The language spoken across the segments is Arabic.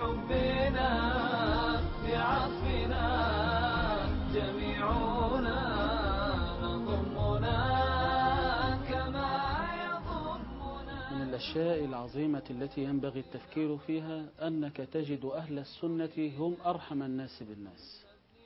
بحبنا بعطفنا جميعنا نضمنا كما يضمنا. من الأشياء العظيمة التي ينبغي التفكير فيها أنك تجد أهل السنة هم أرحم الناس بالناس،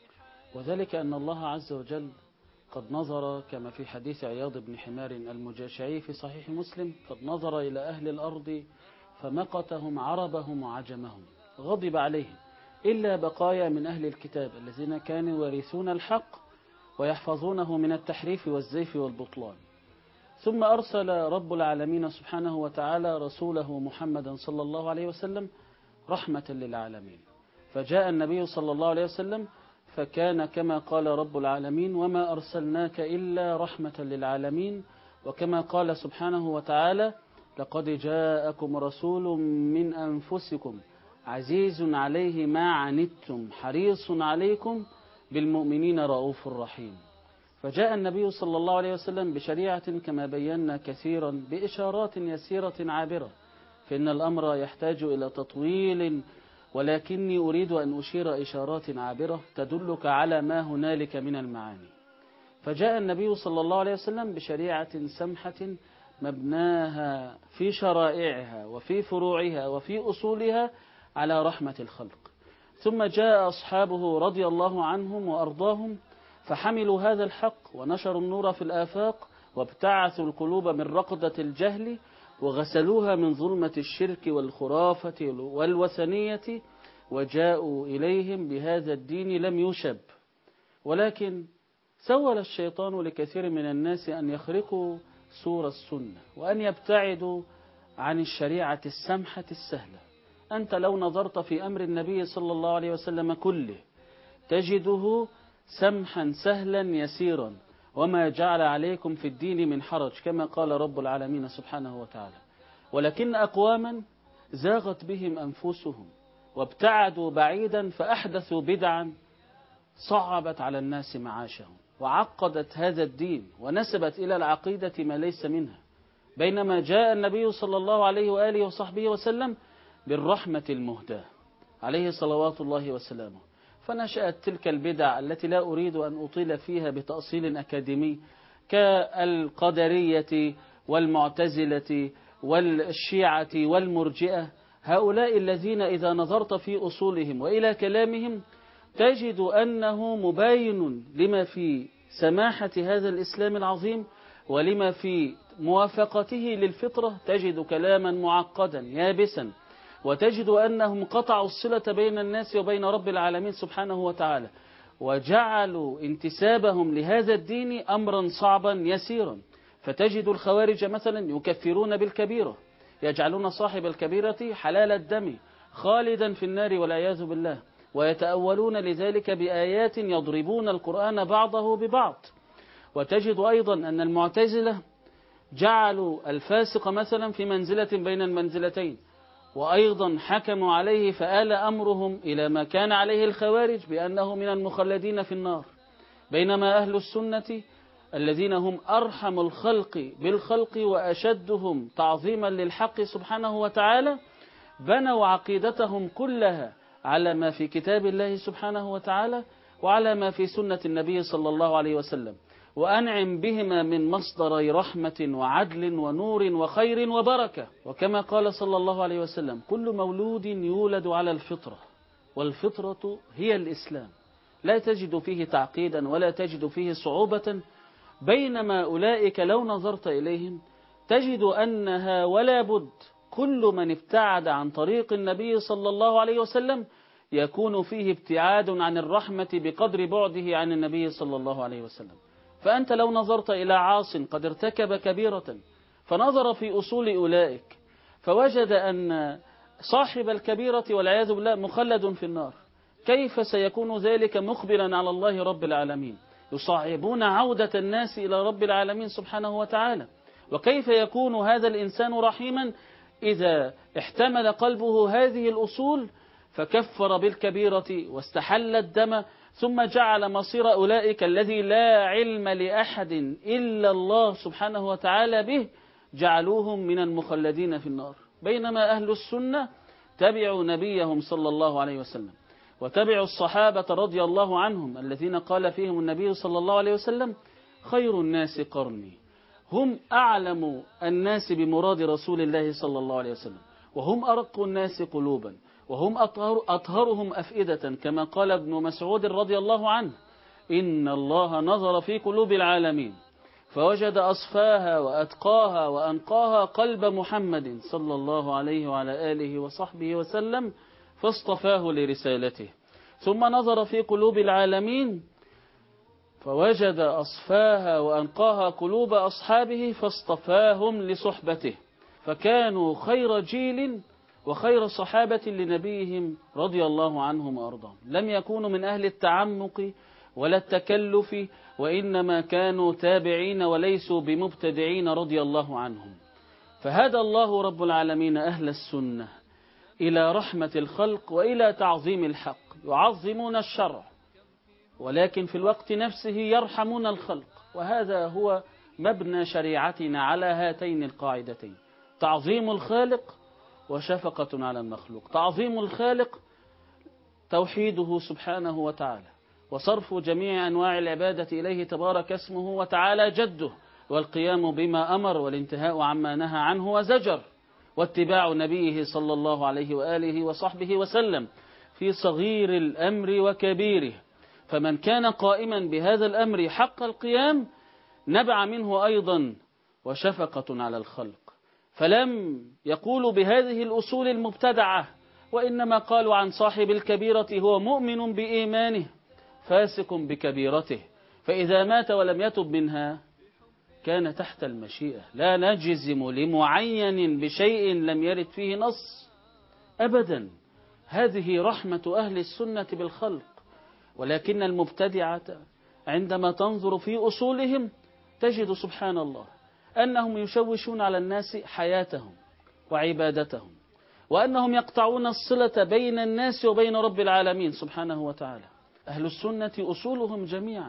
وذلك أن الله عز وجل قد نظر كما في حديث عياض بن حمار المجاشعي في صحيح مسلم، قد نظر إلى أهل الأرض فمقتهم عربهم وعجمهم، غضب عليهم إلا بقايا من أهل الكتاب الذين كانوا يرثون الحق ويحفظونه من التحريف والزيف والبطلان. ثم أرسل رب العالمين سبحانه وتعالى رسوله محمدا صلى الله عليه وسلم رحمة للعالمين، فجاء النبي صلى الله عليه وسلم فكان كما قال رب العالمين وما أرسلناك إلا رحمة للعالمين، وكما قال سبحانه وتعالى لقد جاءكم رسول من أنفسكم عزيز عليه ما عنتم حريص عليكم بالمؤمنين رؤوف رحيم. فجاء النبي صلى الله عليه وسلم بشريعة كما بينا كثيرا بإشارات يسيرة عابرة، فإن الأمر يحتاج إلى تطويل، ولكني أريد أن أشير إشارات عابرة تدلك على ما هنالك من المعاني. فجاء النبي صلى الله عليه وسلم بشريعة سمحة مبناها في شرائعها وفي فروعها وفي أصولها على رحمة الخلق. ثم جاء أصحابه رضي الله عنهم وأرضاهم فحملوا هذا الحق ونشروا النور في الآفاق وابتعثوا القلوب من رقدة الجهل وغسلوها من ظلمة الشرك والخرافة والوثنية، وجاءوا إليهم بهذا الدين لم يشب. ولكن سول الشيطان لكثير من الناس أن يخرقوا سور السنة وأن يبتعدوا عن الشريعة السمحة السهلة. أنت لو نظرت في أمر النبي صلى الله عليه وسلم كله تجده سمحا سهلا يسيرا، وما جعل عليكم في الدين من حرج كما قال رب العالمين سبحانه وتعالى. ولكن أقواما زاغت بهم أنفسهم وابتعدوا بعيدا فأحدثوا بدعا صعبت على الناس معاشهم وعقدت هذا الدين ونسبت إلى العقيدة ما ليس منها، بينما جاء النبي صلى الله عليه وآله وصحبه وسلم بالرحمة المهداة عليه صلوات الله وسلامه. فنشأت تلك البدع التي لا أريد أن أطيل فيها بتأصيل أكاديمي كالقدرية والمعتزلة والشيعة والمرجئة، هؤلاء الذين إذا نظرت في أصولهم وإلى كلامهم تجد أنه مباين لما في سماحة هذا الإسلام العظيم ولما في موافقته للفطرة، تجد كلاما معقدا يابسا، وتجد أنهم قطعوا الصلة بين الناس وبين رب العالمين سبحانه وتعالى، وجعلوا انتسابهم لهذا الدين أمرا صعبا يسيرا. فتجد الخوارج مثلا يكفرون بالكبيرة، يجعلون صاحب الكبيرة حلال الدم خالدا في النار والعياذ بالله، ويتأولون لذلك بآيات يضربون القرآن بعضه ببعض. وتجد أيضا أن المعتزلة جعلوا الفاسق مثلا في منزلة بين المنزلتين، وأيضا حكموا عليه فآل أمرهم إلى ما كان عليه الخوارج بأنه من المخلدين في النار، بينما أهل السنة الذين هم أرحم الخلق بالخلق وأشدهم تعظيما للحق سبحانه وتعالى بنوا عقيدتهم كلها على ما في كتاب الله سبحانه وتعالى وعلى ما في سنة النبي صلى الله عليه وسلم، وأنعم بهما من مصدري رحمة وعدل ونور وخير وبركة. وكما قال صلى الله عليه وسلم كل مولود يولد على الفطرة، والفطرة هي الإسلام، لا تجد فيه تعقيدا ولا تجد فيه صعوبة، بينما أولئك لو نظرت إليهم تجد أنها ولا بد كل من ابتعد عن طريق النبي صلى الله عليه وسلم يكون فيه ابتعاد عن الرحمة بقدر بعده عن النبي صلى الله عليه وسلم. فأنت لو نظرت إلى عاص قد ارتكب كبيرة فنظر في أصول أولئك فوجد أن صاحب الكبيرة والعياذ بالله مخلد في النار، كيف سيكون ذلك مخبرا على الله رب العالمين؟ يصعبون عودة الناس إلى رب العالمين سبحانه وتعالى. وكيف يكون هذا الإنسان رحيما إذا احتمل قلبه هذه الأصول فكفر بالكبيرة واستحل الدم، ثم جعل مصير أولئك الذي لا علم لأحد إلا الله سبحانه وتعالى به جعلوهم من المخلدين في النار، بينما أهل السنة تبعوا نبيهم صلى الله عليه وسلم، وتبعوا الصحابة رضي الله عنهم الذين قال فيهم النبي صلى الله عليه وسلم: خير الناس قرني. هم أعلم الناس بمراد رسول الله صلى الله عليه وسلم، وهم أرق الناس قلوبا، وهم أطهرهم أفئدة، كما قال ابن مسعود رضي الله عنه: إن الله نظر في قلوب العالمين فوجد أصفاها وأتقاها وأنقاها قلب محمد صلى الله عليه وعلى آله وصحبه وسلم فاصطفاه لرسالته. ثم نظر في قلوب العالمين فوجد أصفاها وأنقاها قلوب أصحابه فاصطفاهم لصحبته، فكانوا خير جيل وخير صحابة لنبيهم رضي الله عنهم وأرضاهم. لم يكونوا من أهل التعمق ولا التكلف، وإنما كانوا تابعين وليسوا بمبتدعين رضي الله عنهم. فهدى الله رب العالمين أهل السنة إلى رحمة الخلق وإلى تعظيم الحق، يعظمون الشرع ولكن في الوقت نفسه يرحمون الخلق. وهذا هو مبنى شريعتنا على هاتين القاعدتين: تعظيم الخالق وشفقة على المخلوق. تعظيم الخالق توحيده سبحانه وتعالى، وصرف جميع أنواع العبادة إليه تبارك اسمه وتعالى جده، والقيام بما أمر والانتهاء عما نهى عنه وزجر، واتباع نبيه صلى الله عليه وآله وصحبه وسلم في صغير الأمر وكبيره. فمن كان قائما بهذا الأمر حق القيام نبع منه أيضا وشفقة على الخلق. فلم يقولوا بهذه الأصول المبتدعة، وإنما قالوا عن صاحب الكبيرة: هو مؤمن بإيمانه فاسق بكبيرته، فإذا مات ولم يتب منها كان تحت المشيئة. لا نجزم لمعين بشيء لم يرد فيه نص أبدا. هذه رحمة أهل السنة بالخلق. ولكن المبتدعة عندما تنظر في أصولهم تجد سبحان الله أنهم يشوشون على الناس حياتهم وعبادتهم، وأنهم يقطعون الصلة بين الناس وبين رب العالمين سبحانه وتعالى. أهل السنة أصولهم جميعا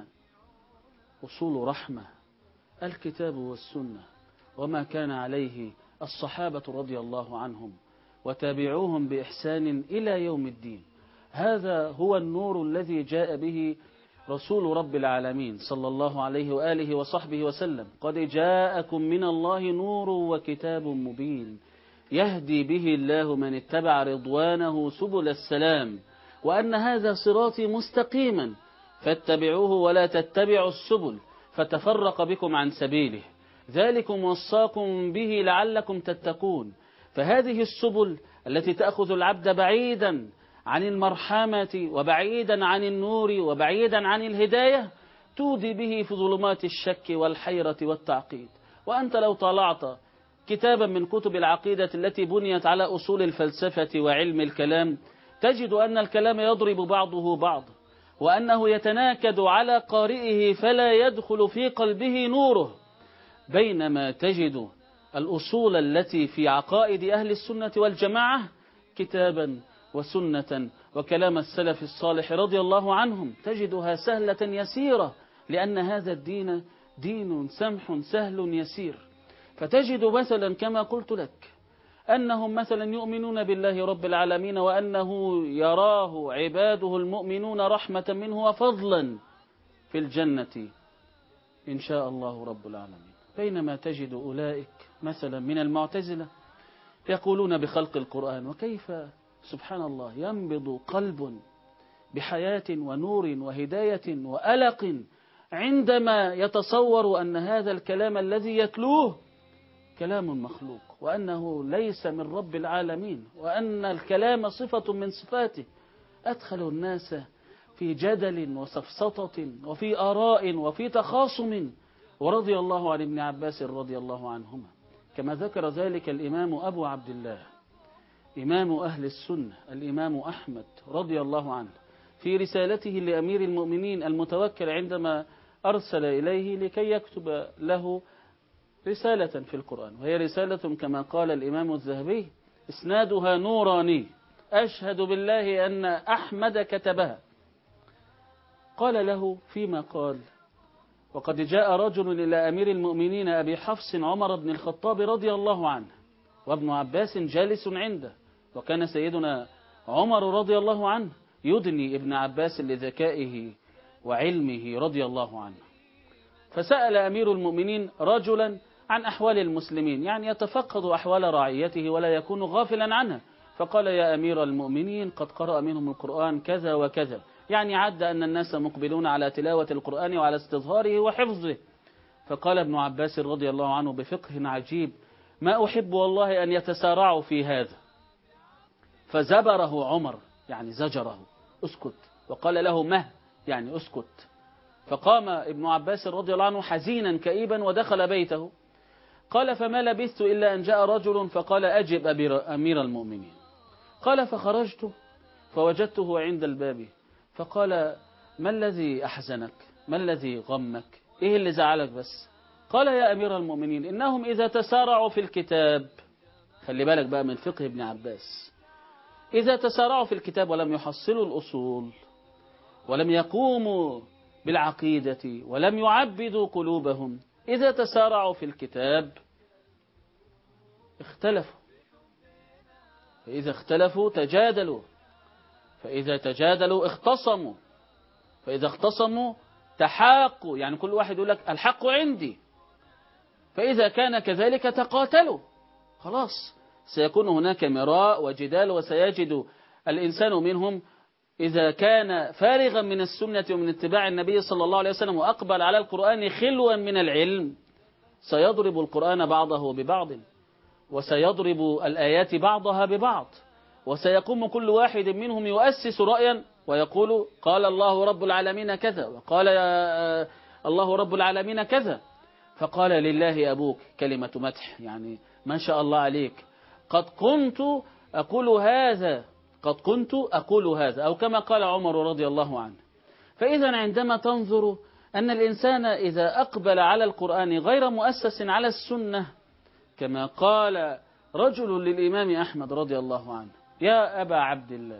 أصول رحمة، الكتاب والسنة وما كان عليه الصحابة رضي الله عنهم وتابعوهم بإحسان إلى يوم الدين. هذا هو النور الذي جاء به رسول رب العالمين صلى الله عليه وآله وصحبه وسلم: قد جاءكم من الله نور وكتاب مبين يهدي به الله من اتبع رضوانه سبل السلام، وأن هذا صراطي مستقيما فاتبعوه ولا تتبعوا السبل فتفرق بكم عن سبيله، ذلكم وصاكم به لعلكم تتقون. فهذه السبل التي تأخذ العبد بعيدا عن المرحمة وبعيدا عن النور وبعيدا عن الهداية تودي به في ظلمات الشك والحيرة والتعقيد. وأنت لو طالعت كتابا من كتب العقيدة التي بنيت على أصول الفلسفة وعلم الكلام تجد أن الكلام يضرب بعضه بعض، وأنه يتناكد على قارئه فلا يدخل في قلبه نوره، بينما تجد الأصول التي في عقائد أهل السنة والجماعة كتابا وسنة وكلام السلف الصالح رضي الله عنهم تجدها سهلة يسيرة، لأن هذا الدين دين سمح سهل يسير. فتجد مثلا كما قلت لك أنهم مثلا يؤمنون بالله رب العالمين وأنه يراه عباده المؤمنون رحمة منه وفضلا في الجنة إن شاء الله رب العالمين، بينما تجد أولئك مثلا من المعتزلة يقولون بخلق القرآن. وكيف سبحان الله ينبض قلب بحياة ونور وهداية وألق عندما يتصور أن هذا الكلام الذي يتلوه كلام مخلوق، وأنه ليس من رب العالمين، وأن الكلام صفة من صفاته. أدخلوا الناس في جدل وسفسطة وفي آراء وفي تخاصم، ورضي الله عن ابن عباس رضي الله عنهما، كما ذكر ذلك الإمام أبو عبد الله إمام أهل السنة الإمام أحمد رضي الله عنه في رسالته لأمير المؤمنين المتوكل عندما أرسل إليه لكي يكتب له رسالة في القرآن، وهي رسالة كما قال الإمام الذهبي إسنادها نوراني أشهد بالله أن أحمد كتبها. قال له فيما قال: وقد جاء رجل إلى أمير المؤمنين أبي حفص عمر بن الخطاب رضي الله عنه، وابن عباس جالس عنده، وكان سيدنا عمر رضي الله عنه يدني ابن عباس لذكائه وعلمه رضي الله عنه. فسأل أمير المؤمنين رجلا عن أحوال المسلمين، يعني يتفقد أحوال رعيته ولا يكون غافلا عنها، فقال: يا أمير المؤمنين، قد قرأ منهم القرآن كذا وكذا، يعني عد أن الناس مقبلون على تلاوة القرآن وعلى استظهاره وحفظه. فقال ابن عباس رضي الله عنه بفقه عجيب: ما أحب والله أن يتسارعوا في هذا. فزبره عمر، يعني زجره: اسكت، وقال له: مه، يعني اسكت. فقام ابن عباس رضي الله عنه حزينا كئيبا ودخل بيته. قال: فما لبثت إلا أن جاء رجل فقال: أجب أمير المؤمنين. قال: فخرجت فوجدته عند الباب، فقال: ما الذي أحزنك؟ ما الذي غمك؟ إيه اللي زعلك بس؟ قال: يا أمير المؤمنين، إنهم إذا تسارعوا في الكتاب، خلي بالك بقى من فقه ابن عباس، إذا تسارعوا في الكتاب ولم يحصلوا الأصول ولم يقوموا بالعقيدة ولم يعبدوا قلوبهم، إذا تسارعوا في الكتاب اختلفوا، فإذا اختلفوا تجادلوا، فإذا تجادلوا اختصموا، فإذا اختصموا تحاقوا، يعني كل واحد يقول لك الحق عندي، فإذا كان كذلك تقاتلوا، خلاص سيكون هناك مراء وجدال، وسيجد الإنسان منهم إذا كان فارغا من السنة ومن اتباع النبي صلى الله عليه وسلم وأقبل على القرآن خلوا من العلم، سيضرب القرآن بعضه ببعض، وسيضرب الآيات بعضها ببعض، وسيقوم كل واحد منهم يؤسس رأيا ويقول: قال الله رب العالمين كذا، وقال الله رب العالمين كذا. فقال: لله أبوك، كلمة مدح، يعني ما شاء الله عليك، قد كنت أقول هذا، قد كنت أقول هذا، أو كما قال عمر رضي الله عنه. فإذا عندما تنظر أن الإنسان إذا أقبل على القرآن غير مؤسس على السنة، كما قال رجل للإمام أحمد رضي الله عنه: يا أبا عبد الله،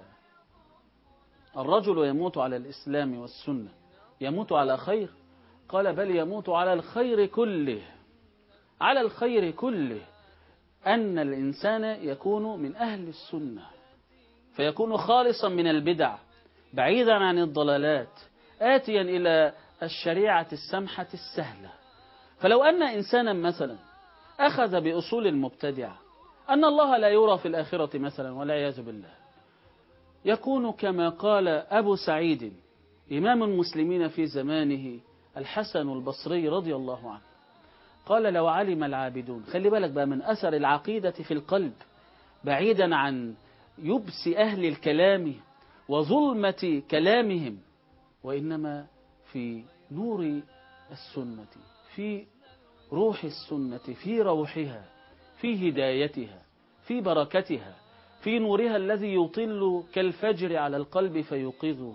الرجل يموت على الإسلام والسنة يموت على خير؟ قال: بل يموت على الخير كله، على الخير كله، أن الإنسان يكون من أهل السنة، فيكون خالصا من البدع، بعيدا عن الضلالات، آتيا إلى الشريعة السمحة السهلة. فلو أن إنسانا مثلا أخذ بأصول المبتدعة، أن الله لا يرى في الآخرة مثلا والعياذ بالله، يكون كما قال أبو سعيد إمام المسلمين في زمانه الحسن البصري رضي الله عنه، قال: لو علم العابدون، خلي بالك بقى من أثر العقيدة في القلب، بعيدا عن يبس أهل الكلام وظلمة كلامهم، وإنما في نور السنة، في روح السنة، في روحها، في هدايتها، في بركتها، في نورها الذي يطل كالفجر على القلب فيوقظه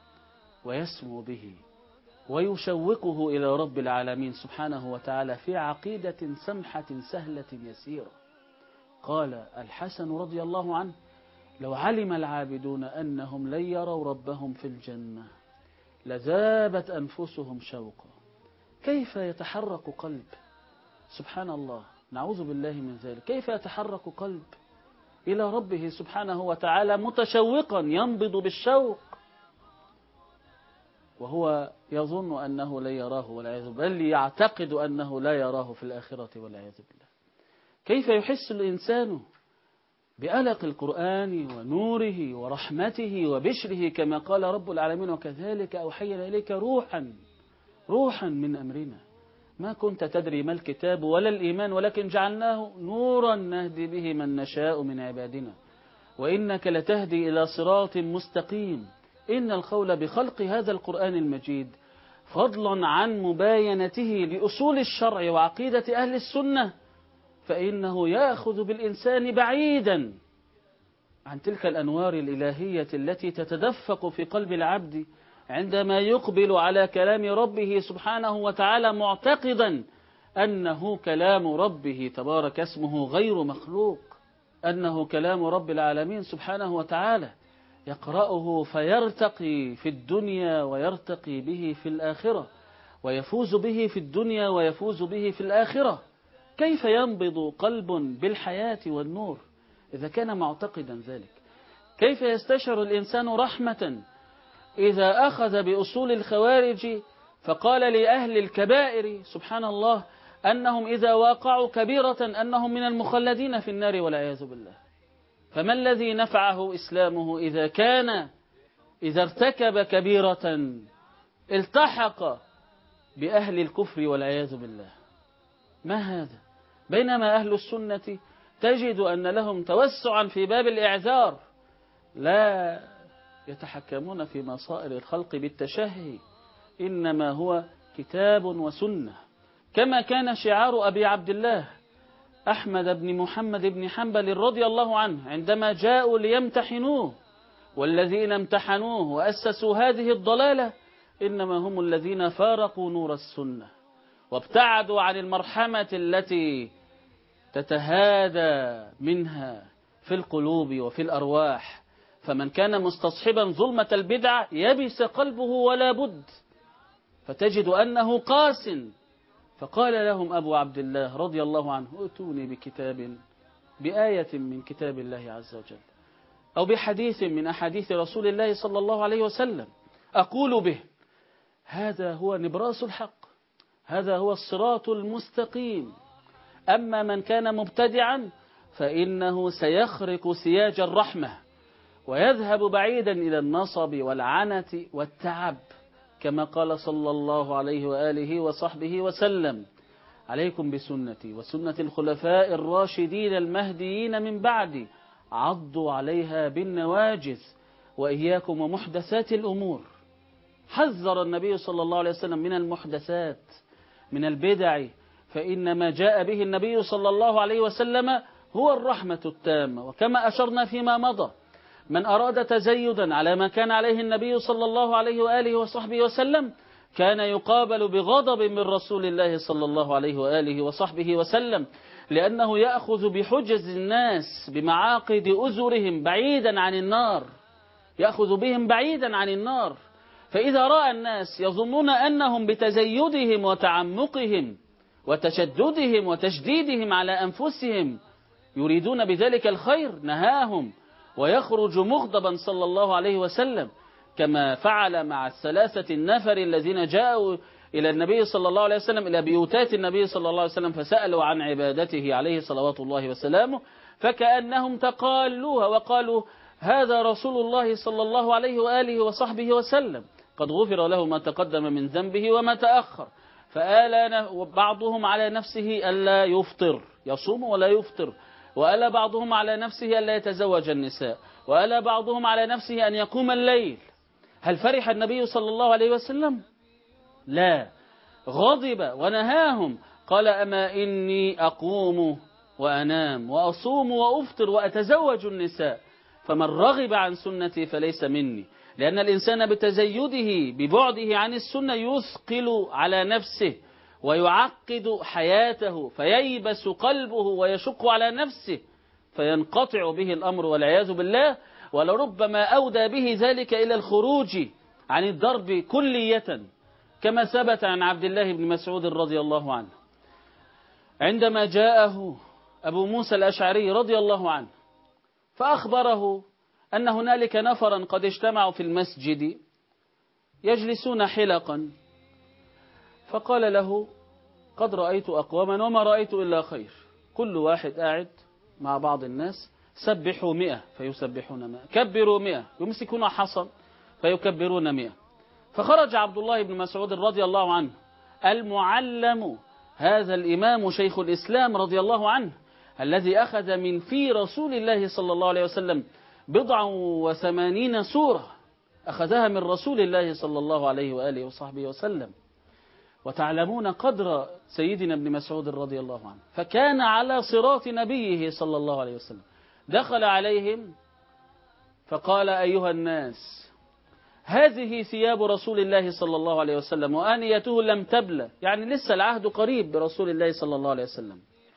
ويسمو به ويشوقه إلى رب العالمين سبحانه وتعالى في عقيدة سمحة سهلة يسيرة. قال الحسن رضي الله عنه: لو علم العابدون أنهم لن يروا ربهم في الجنة لذابت أنفسهم شوقا. كيف يتحرك قلب، سبحان الله، نعوذ بالله من ذلك، كيف يتحرك قلب إلى ربه سبحانه وتعالى متشوقا ينبض بالشوق، وهو يظن أنه لا يراه والعياذ بالله، بل يعتقد أنه لا يراه في الآخرة والعياذ بالله. كيف يحس الإنسان بألق القرآن ونوره ورحمته وبشره، كما قال رب العالمين: وكذلك أوحينا إليك روحا من أمرنا ما كنت تدري ما الكتاب ولا الإيمان ولكن جعلناه نورا نهدي به من نشاء من عبادنا وإنك لتهدي إلى صراط مستقيم. إن القول بخلق هذا القرآن المجيد، فضلا عن مباينته لأصول الشرع وعقيدة أهل السنة، فإنه يأخذ بالإنسان بعيدا عن تلك الأنوار الإلهية التي تتدفق في قلب العبد عندما يقبل على كلام ربه سبحانه وتعالى معتقدا أنه كلام ربه تبارك اسمه غير مخلوق، أنه كلام رب العالمين سبحانه وتعالى، يقرأه فيرتقي في الدنيا ويرتقي به في الآخرة، ويفوز به في الدنيا ويفوز به في الآخرة. كيف ينبض قلب بالحياة والنور إذا كان معتقدا ذلك، كيف يستشعر الإنسان رحمة إذا أخذ بأصول الخوارج فقال لأهل الكبائر سبحان الله أنهم إذا واقعوا كبيرة أنهم من المخلدين في النار والعياذ بالله؟ فما الذي نفعه إسلامه إذا ارتكب كبيرة التحق بأهل الكفر والعياذ بالله؟ ما هذا؟ بينما أهل السنة تجد أن لهم توسعا في باب الإعذار، لا يتحكمون في مصائر الخلق بالتشهي، إنما هو كتاب وسنة، كما كان شعار أبي عبد الله أحمد بن محمد بن حنبل رضي الله عنه عندما جاءوا ليمتحنوه، والذين امتحنوه وأسسوا هذه الضلالة إنما هم الذين فارقوا نور السنة وابتعدوا عن المرحمة التي تتهادى منها في القلوب وفي الأرواح. فمن كان مستصحبا ظلمة البدع يبس قلبه ولا بد، فتجد أنه قاس. فقال لهم أبو عبد الله رضي الله عنه ائتوني بآية من كتاب الله عز وجل أو بحديث من أحاديث رسول الله صلى الله عليه وسلم أقول به، هذا هو نبراس الحق، هذا هو الصراط المستقيم. أما من كان مبتدعا فإنه سيخرق سياج الرحمة ويذهب بعيدا إلى النصب والعنة والتعب، كما قال صلى الله عليه وآله وصحبه وسلم: عليكم بسنتي وسنة الخلفاء الراشدين المهديين من بعدي، عضوا عليها بالنواجذ، وإياكم ومحدثات الأمور. حذر النبي صلى الله عليه وسلم من المحدثات، من البدع، فإن ما جاء به النبي صلى الله عليه وسلم هو الرحمة التامة. وكما أشرنا فيما مضى، من أراد تزيدا على ما كان عليه النبي صلى الله عليه وآله وصحبه وسلم كان يقابل بغضب من رسول الله صلى الله عليه وآله وصحبه وسلم، لأنه يأخذ بحجز الناس بمعاقد أزرهم بعيدا عن النار، يأخذ بهم بعيدا عن النار. فإذا رأى الناس يظنون أنهم بتزيدهم وتعمقهم وتشددهم وتشديدهم على أنفسهم يريدون بذلك الخير نهاهم، ويخرج مغضبا صلى الله عليه وسلم، كما فعل مع الثلاثة النفر الذين جاءوا إلى النبي صلى الله عليه وسلم إلى بيوتات النبي صلى الله عليه وسلم فسألوا عن عبادته عليه صلوات الله وسلامه، فكأنهم تقالوها وقالوا: هذا رسول الله صلى الله عليه وآله وصحبه وسلم قد غفر له ما تقدم من ذنبه وما تأخر. فآل بعضهم على نفسه ألا يفطر، يصوم ولا يفطر، وآل بعضهم على نفسه ألا يتزوج النساء، وآل بعضهم على نفسه أن يقوم الليل. هل فرح النبي صلى الله عليه وسلم؟ لا، غضب ونهاهم، قال: أما إني أقوم وأنام وأصوم وأفطر وأتزوج النساء، فمن رغب عن سنتي فليس مني. لأن الإنسان بتزيده ببعده عن السنة يثقل على نفسه ويعقد حياته، فييبس قلبه ويشق على نفسه، فينقطع به الأمر والعياذ بالله، ولربما أودى به ذلك إلى الخروج عن الضرب كلية، كما ثبت عن عبد الله بن مسعود رضي الله عنه عندما جاءه أبو موسى الأشعري رضي الله عنه فأخبره أن هنالك نفرا قد اجتمعوا في المسجد يجلسون حلقا، فقال له: قد رأيت أقواما وما رأيت إلا خير، كل واحد قاعد مع بعض الناس، سبحوا 100 فيسبحون 100، كبروا 100 يمسكون حصى فيكبرون 100. فخرج عبد الله بن مسعود رضي الله عنه المعلم، هذا الإمام شيخ الإسلام رضي الله عنه الذي أخذ من في رسول الله صلى الله عليه وسلم 89 سورة أخذها من رسول الله صلى الله عليه وآله وصحبه وسلم. وتعلمون قدر سيدنا ابن مسعود رضي الله عنه، فكان على صراط نبيه صلى الله عليه وسلم. دخل عليهم فقال: أيها الناس، هذه ثياب رسول الله صلى الله عليه وسلم وآنيته لم تبلى، يعني لسه العهد قريب برسول الله صلى الله عليه وسلم،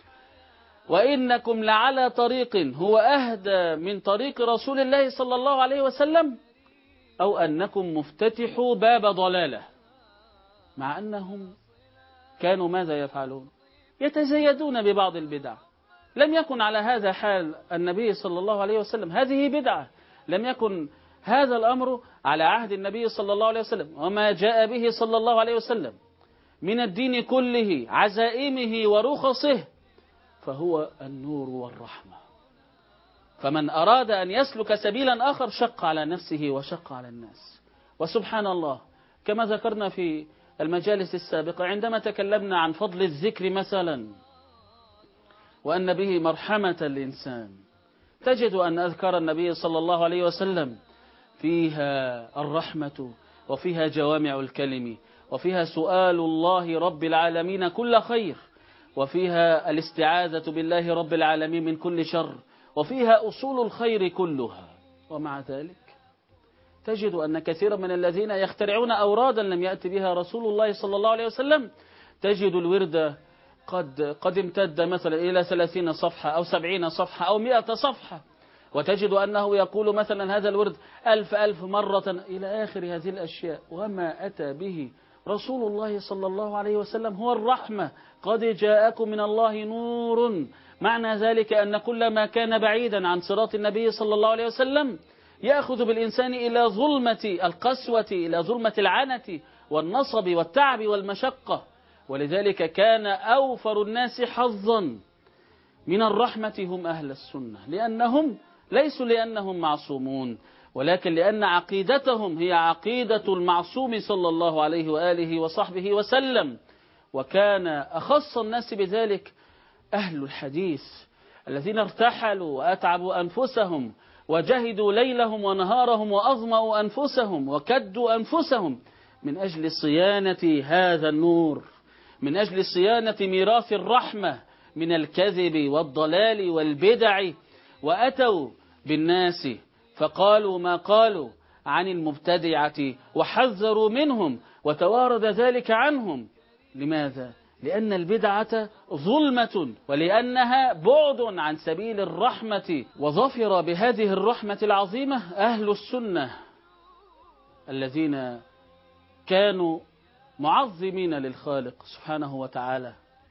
وإنكم لعلى طريق هو أهدى من طريق رسول الله صلى الله عليه وسلم، أو أنكم مفتتحوا باب ضلالة. مع أنهم كانوا ماذا يفعلون؟ يتزيدون ببعض البدع، لم يكن على هذا حال النبي صلى الله عليه وسلم، هذه بدعة. لم يكن هذا الأمر على عهد النبي صلى الله عليه وسلم، وما جاء به صلى الله عليه وسلم من الدين كله عزائمه ورخصه فهو النور والرحمة. فمن أراد أن يسلك سبيلا آخر شق على نفسه وشق على الناس. وسبحان الله، كما ذكرنا في المجالس السابقة عندما تكلمنا عن فضل الذكر مثلا وأن به مرحمة الإنسان، تجد أن أذكار النبي صلى الله عليه وسلم فيها الرحمة وفيها جوامع الكلم وفيها سؤال الله رب العالمين كل خير، وفيها الاستعاذة بالله رب العالمين من كل شر، وفيها أصول الخير كلها. ومع ذلك تجد أن كثيرا من الذين يخترعون أورادا لم يأتي بها رسول الله صلى الله عليه وسلم، تجد الورد قد امتد مثلا إلى 30 صفحة أو 70 صفحة أو 100 صفحة، وتجد أنه يقول مثلا هذا الورد 1000 مرة إلى آخر هذه الأشياء. وما أتى به رسول الله صلى الله عليه وسلم هو الرحمة. قد جاءكم من الله نور، معنى ذلك أن كل ما كان بعيدا عن صراط النبي صلى الله عليه وسلم يأخذ بالإنسان إلى ظلمة القسوة، إلى ظلمة العنة والنصب والتعب والمشقة. ولذلك كان أوفر الناس حظا من الرحمة هم أهل السنة، ليسوا لأنهم معصومون، ولكن لأن عقيدتهم هي عقيدة المعصوم صلى الله عليه وآله وصحبه وسلم. وكان أخص الناس بذلك أهل الحديث الذين ارتحلوا وأتعبوا أنفسهم وجهدوا ليلهم ونهارهم وأظمأوا أنفسهم وكدوا أنفسهم من أجل صيانة هذا النور، من أجل صيانة ميراث الرحمة من الكذب والضلال والبدع. وأتوا بالناس فقالوا ما قالوا عن المبتدعة وحذروا منهم وتوارد ذلك عنهم. لماذا؟ لأن البدعة ظلمة ولأنها بعد عن سبيل الرحمة. وظفر بهذه الرحمة العظيمة أهل السنة الذين كانوا معظمين للخالق سبحانه وتعالى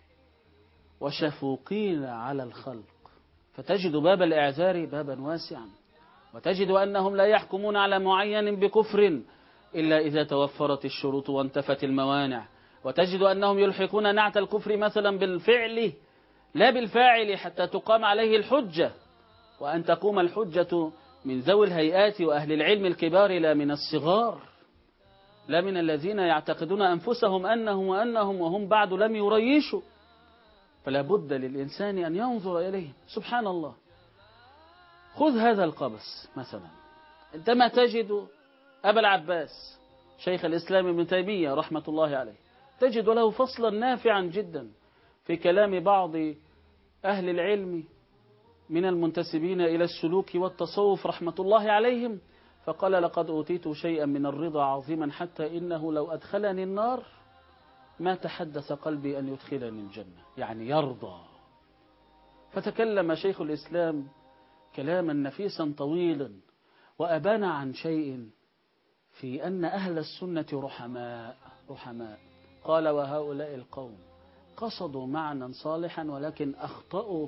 وشفوقين على الخلق. فتجد باب الإعذار بابا واسعا، وتجد أنهم لا يحكمون على معين بكفر إلا إذا توفرت الشروط وانتفت الموانع، وتجد أنهم يلحقون نعت الكفر مثلا بالفعل لا بالفاعل حتى تقام عليه الحجة، وأن تقوم الحجة من ذوي الهيئات وأهل العلم الكبار لا من الصغار، لا من الذين يعتقدون أنفسهم أنهم وهم بعد لم يريشوا. فلا بد للإنسان أن ينظر إليه. سبحان الله، خذ هذا القبس مثلا، عندما تجد أبا العباس شيخ الإسلام ابن تيمية رحمة الله عليه، تجد له فصلا نافعا جدا في كلام بعض أهل العلم من المنتسبين إلى السلوك والتصوف رحمة الله عليهم، فقال لقد أوتيت شيئا من الرضا عظيما حتى إنه لو أدخلني النار ما تحدث قلبي أن يدخلني الجنة، يعني يرضى. فتكلم شيخ الإسلام كلاما نفيسا طويلا وأبان عن شيء في أن أهل السنة رحماء. قال وهؤلاء القوم قصدوا معنى صالحا ولكن أخطأوا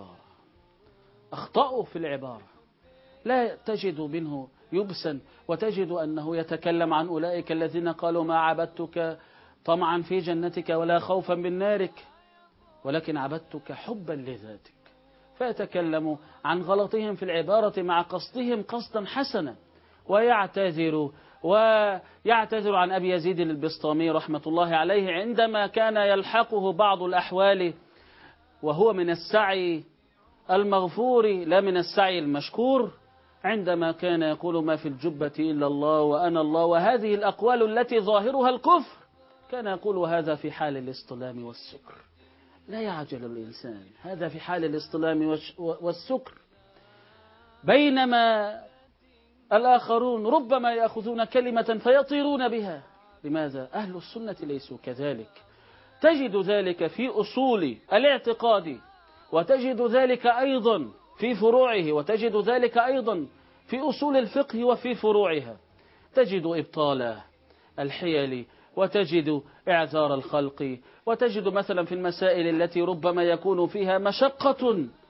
في العبارة. لا تجد منه يبسا، وتجد أنه يتكلم عن أولئك الذين قالوا ما عبدتك طمعا في جنتك ولا خوفا من نارك ولكن عبدتك حبا لذاتك. فيتكلم عن غلطهم في العبارة مع قصدهم قصدا حسنا، ويعتذر عن أبي يزيد البسطامي رحمة الله عليه عندما كان يلحقه بعض الأحوال وهو من السعي المغفور لا من السعي المشكور، عندما كان يقول ما في الجبة إلا الله وأنا الله، وهذه الأقوال التي ظاهرها الكفر، كان يقول هذا في حال الاصطلام والسكر. لا يعجل الإنسان، هذا في حال الاصطلام والسكر، بينما الآخرون ربما يأخذون كلمة فيطيرون بها. لماذا؟ أهل السنة ليسوا كذلك. تجد ذلك في أصول الاعتقاد، وتجد ذلك أيضا في فروعه، وتجد ذلك أيضا في أصول الفقه وفي فروعها. تجد إبطال الحيل، وتجد إعذار الخلق، وتجد مثلا في المسائل التي ربما يكون فيها مشقة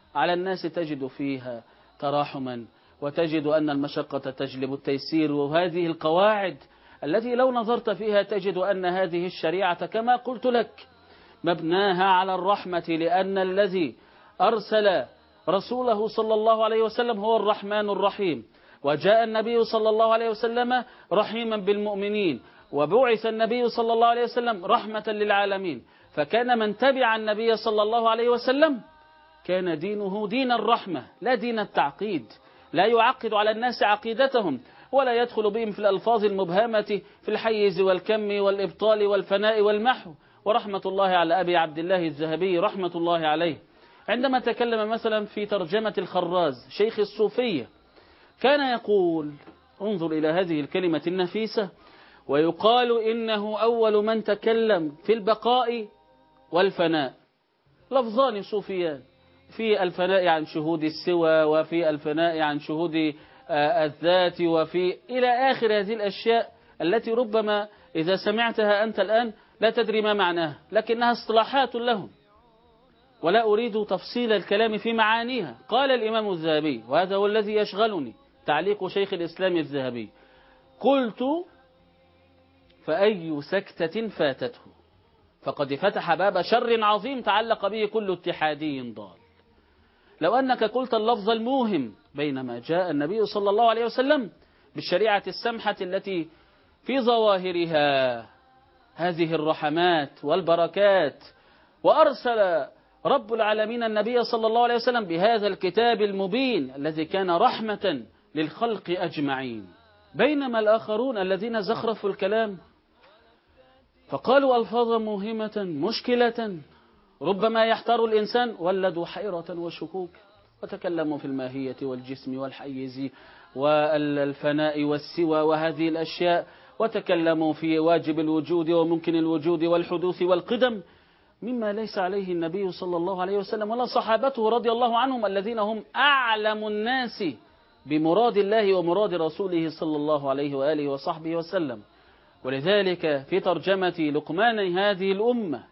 على الناس تجد فيها تراحما، وتجد أن المشقة تجلب التيسير، وهذه القواعد التي لو نظرت فيها تجد أن هذه الشريعة كما قلت لك مبناها على الرحمة، لأن الذي أرسل رسوله صلى الله عليه وسلم هو الرحمن الرحيم، وجاء النبي صلى الله عليه وسلم رحيما بالمؤمنين، وبعث النبي صلى الله عليه وسلم رحمة للعالمين. فكان من تبع النبي صلى الله عليه وسلم كان دينه دين الرحمة لا دين التعقيد، لا يعقد على الناس عقيدتهم، ولا يدخل بهم في الألفاظ المبهمة في الحيز والكم والإبطال والفناء والمحو. ورحمة الله على أبي عبد الله الذهبي رحمة الله عليه عندما تكلم مثلا في ترجمة الخراز شيخ الصوفية كان يقول، انظر إلى هذه الكلمة النفيسة، ويقال إنه أول من تكلم في البقاء والفناء، لفظان صوفيان، في الفناء عن شهود السوى، وفي الفناء عن شهود الذات، وفي إلى آخر هذه الأشياء التي ربما إذا سمعتها أنت الآن لا تدري ما معناها، لكنها اصطلاحات لهم، ولا أريد تفصيل الكلام في معانيها. قال الإمام الذهبي، وهذا هو الذي يشغلني، تعليق شيخ الإسلام الذهبي: قلت فأي سكتة فاتته فقد فتح باب شر عظيم تعلق به كل اتحادي ضال. لو أنك قلت اللفظ الموهم بينما جاء النبي صلى الله عليه وسلم بالشريعة السمحة التي في ظواهرها هذه الرحمات والبركات، وأرسل رب العالمين النبي صلى الله عليه وسلم بهذا الكتاب المبين الذي كان رحمة للخلق أجمعين، بينما الآخرون الذين زخرفوا الكلام فقالوا ألفاظا موهمة مشكلة ربما يحتار الإنسان، ولدوا حيرة وشكوك، وتكلموا في الماهية والجسم والحيز والفناء والسوى وهذه الأشياء، وتكلموا في واجب الوجود وممكن الوجود والحدوث والقدم، مما ليس عليه النبي صلى الله عليه وسلم ولا صحابته رضي الله عنهم الذين هم أعلم الناس بمراد الله ومراد رسوله صلى الله عليه وآله وصحبه وسلم. ولذلك في ترجمة لقمان هذه الأمة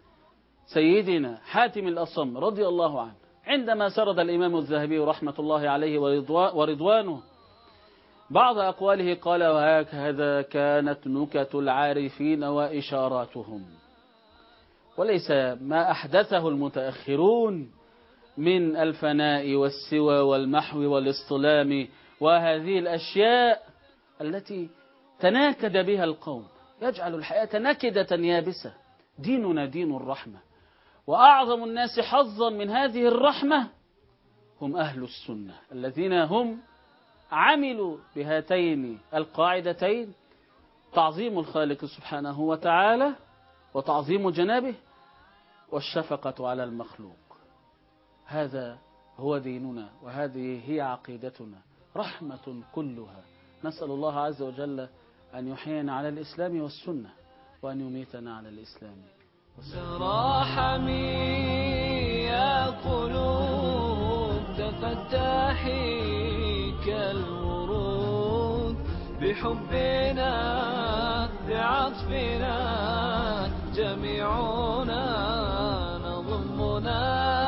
سيدنا حاتم الأصم رضي الله عنه عندما سرد الإمام الذهبي رحمة الله عليه ورضوانه بعض أقواله قال: وهكذا كانت نكت العارفين وإشاراتهم، وليس ما أحدثه المتأخرون من الفناء والسوى والمحو والاصطلام وهذه الأشياء التي تناكد بها القوم، يجعل الحياة نكدة يابسة. ديننا دين الرحمة، وأعظم الناس حظا من هذه الرحمة هم أهل السنة الذين هم عملوا بهاتين القاعدتين: تعظيم الخالق سبحانه وتعالى، وتعظيم جنابه، والشفقة على المخلوق. هذا هو ديننا، وهذه هي عقيدتنا، رحمة كلها. نسأل الله عز وجل أن يحيينا على الإسلام والسنة، وأن يميتنا على الإسلام. تراحمي يا قلوب تفتحي كالورود، بحبنا بعطفنا جميعنا نضمنا